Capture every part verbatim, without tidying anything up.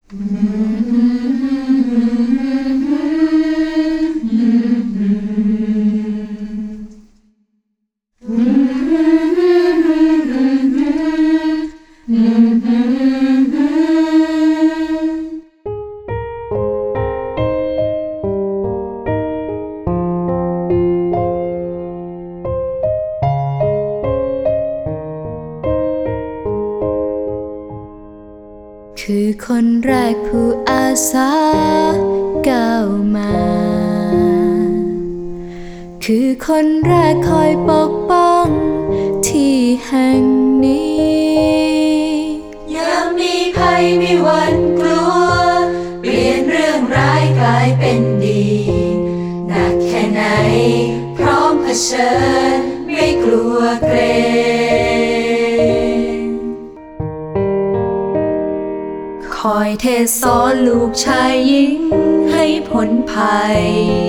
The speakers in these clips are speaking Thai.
คือคนแรกผู้อาสาก้าวมา คือคนแรกคอยปกป้องที่แห่งนี้ยามมีภัยไม่หวั่นกลัวเปลี่ยนเรื่องร้ายกลายเป็นดีหนักแค่ไหนพร้อมเผชิญไม่กลัวเกรงคอยเทศสอนลูกชายหญิงให้พ้นภัย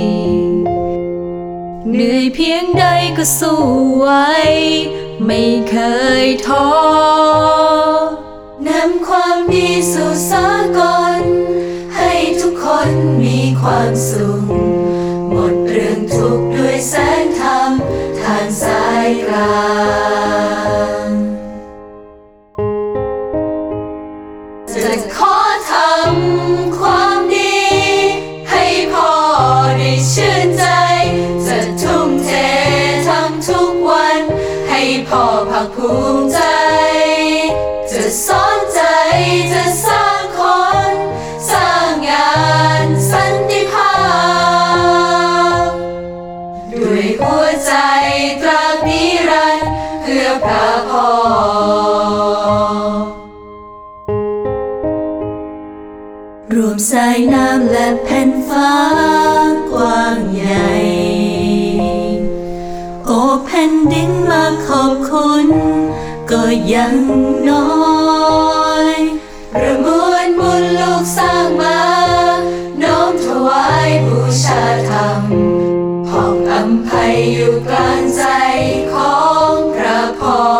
เหนื่อยเพียงใดก็สู้ไว้ไม่เคยท้อนำความดีสู่สากลให้ทุกคนมีความสุขหมดเรื่องทุกข์ด้วยแสงธรรมทางสายกลางจะขอทำความดีให้พ่อได้ชื่นใจจะทุ่มเททำทุกวันให้พ่อภาคภูมิใจจะสอนใจจะสร้างคนสร้างงานสันติภาพด้วยหัวใจตราบนิรันดร์เพื่อพระพ่อรวมสายน้ำและแผ่นฟ้ากว้างใหญ่โอ้แผ่นดินมาขอบคุณก็ยังน้อยประมวลบุญลูกสร้างมาน้อมถวายบูชาธรรมผ่องอำไพอยู่กลางใจของพระพ่อ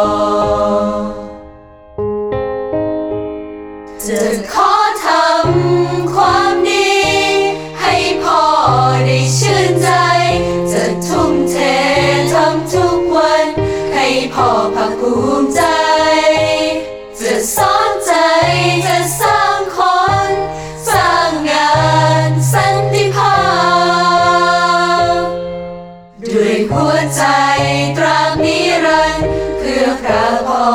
จะขอทำความดีให้พ่อได้ชื่นใจจะทุ่มเททำทุกวันให้พ่อภาคภูมิใจจะสอนใจจะสร้างคนสร้างงานสันติภาพด้วยหัวใจตราบนิรันดร์เพื่อพระพ่อ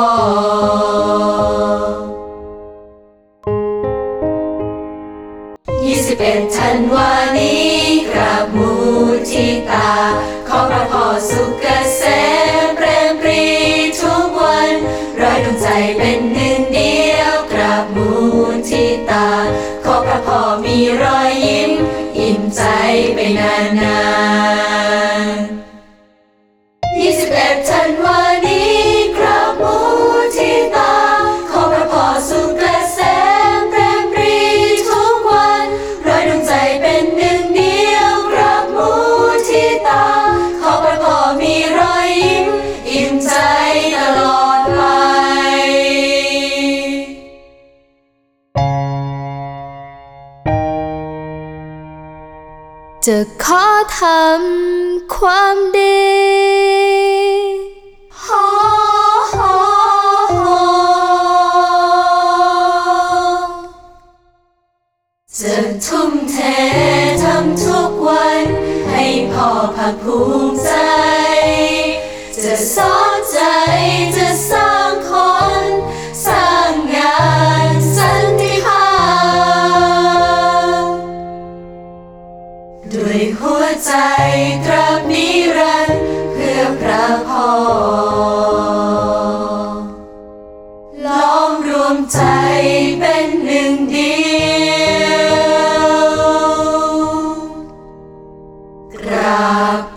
ยี่สิบเอ็ดธันวานี้กราบมุทิตาขอพระพ่อสุขเกษมเปรมปรีทุกวันร้อยดวงใจเป็นหนึ่งเดียวกราบมุทิตาขอพระพ่อมีรอยยิ้มอิ่มใจไปนานๆยี่สิบเอ็ดธันวานี้กราบมุทิตาขอพระพ่อสุขเกษมเปรมปรีทุกวันร้อยดวงใจเป็นหนึ่งเดียวกราบมุทิตาขอพระพ่อมีรอยยิ้มอิ่มใจตลอดไปจะขอทำความดีโฮโฮโฮจะทุ่มเททำทุกวันให้พ่อภาคภูมิใจจะสอนใจจะสร้างคนสร้างงานสันติภาพด้วยหัวใจตราบนิรันดร์เพื่อพระพ่อล้อมรวมใจเป็นหนึ่งเดียวกราบ